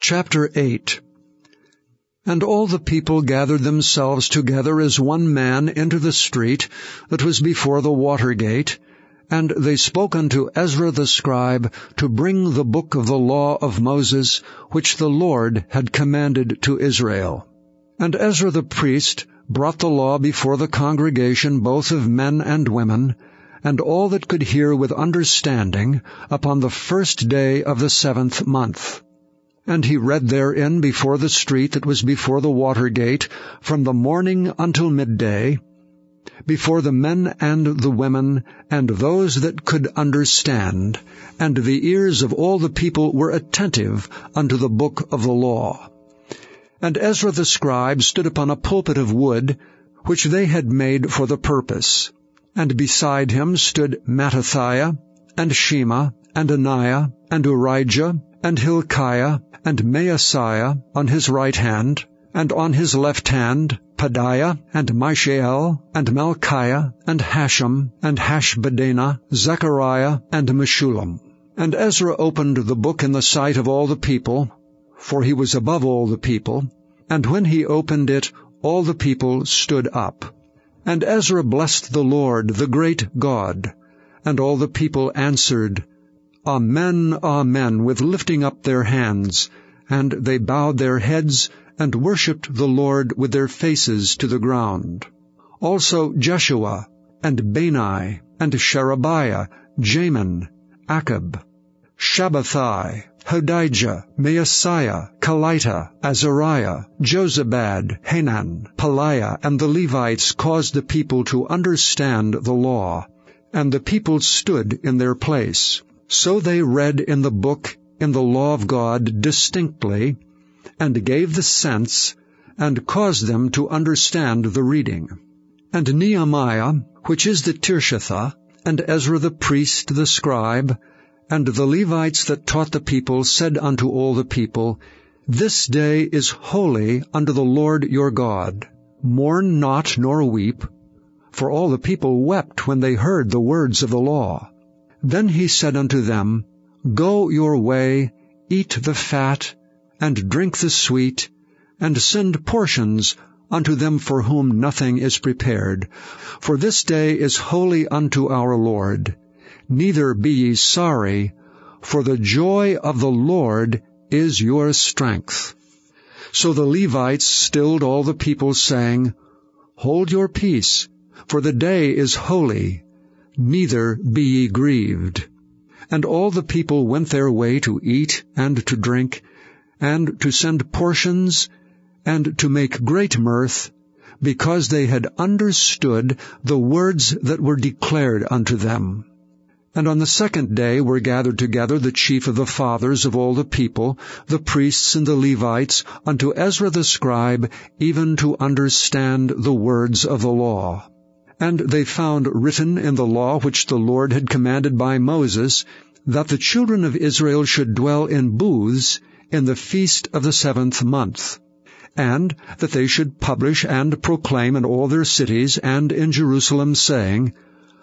Chapter 8. And all the people gathered themselves together as one man into the street that was before the water gate, and they spoke unto Ezra the scribe to bring the book of the law of Moses, which the Lord had commanded to Israel. And Ezra the priest brought the law before the congregation, both of men and women, and all that could hear with understanding, upon the first day of the 7th month. And he read therein before the street that was before the water gate, from the morning until midday, before the men and the women, and those that could understand, and the ears of all the people were attentive unto the book of the law. And Ezra the scribe stood upon a pulpit of wood, which they had made for the purpose. And beside him stood Mattithiah, and Shema, and Ananiah, and Urijah, and Hilkiah, and Maaseiah on his right hand, and on his left hand Pedaiah, and Mishael, and Malchiah, and Hashem, and Hashbaddanah, Zechariah, and Meshullam. And Ezra opened the book in the sight of all the people, for he was above all the people, and when he opened it, all the people stood up. And Ezra blessed the Lord, the great God. And all the people answered, Amen, Amen, with lifting up their hands. And they bowed their heads, and worshipped the Lord with their faces to the ground. Also Jeshua, and Bani, and Sherebiah, Jamin, Akab, Shabbathai, Hodijah, Maaseiah, Kelita, Azariah, Jozabad, Hanan, Pelaiah, and the Levites caused the people to understand the law, and the people stood in their place. So they read in the book, in the law of God, distinctly, and gave the sense, and caused them to understand the reading. And Nehemiah, which is the Tirshatha, and Ezra the priest, the scribe, and the Levites that taught the people, said unto all the people, This day is holy unto the Lord your God. Mourn not nor weep. For all the people wept when they heard the words of the law. Then he said unto them, Go your way, eat the fat, and drink the sweet, and send portions unto them for whom nothing is prepared. For this day is holy unto our Lord. Neither be ye sorry, for the joy of the Lord is your strength. So the Levites stilled all the people, saying, Hold your peace, for the day is holy, neither be ye grieved. And all the people went their way to eat and to drink, and to send portions, and to make great mirth, because they had understood the words that were declared unto them. And on the second day were gathered together the chief of the fathers of all the people, the priests and the Levites, unto Ezra the scribe, even to understand the words of the law. And they found written in the law which the Lord had commanded by Moses, that the children of Israel should dwell in booths in the feast of the 7th month, and that they should publish and proclaim in all their cities and in Jerusalem, saying,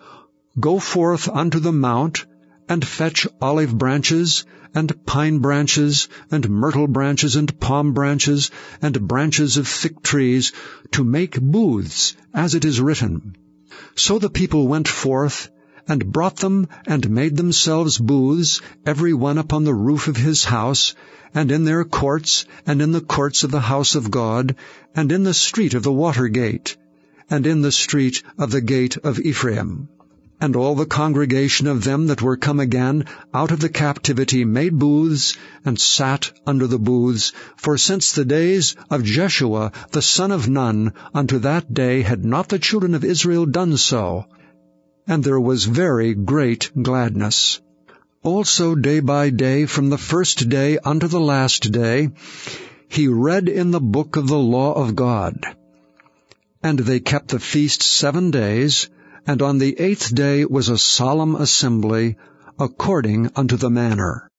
Go forth unto the mount, and fetch olive branches, and pine branches, and myrtle branches, and palm branches, and branches of thick trees, to make booths, as it is written. So the people went forth, and brought them, and made themselves booths, every one upon the roof of his house, and in their courts, and in the courts of the house of God, and in the street of the water gate, and in the street of the gate of Ephraim. And all the congregation of them that were come again out of the captivity made booths, and sat under the booths, for since the days of Jeshua the son of Nun unto that day had not the children of Israel done so. And there was very great gladness. Also day by day, from the first day unto the last day, he read in the book of the law of God. And they kept the feast 7 days, and on the 8th day was a solemn assembly, according unto the manner.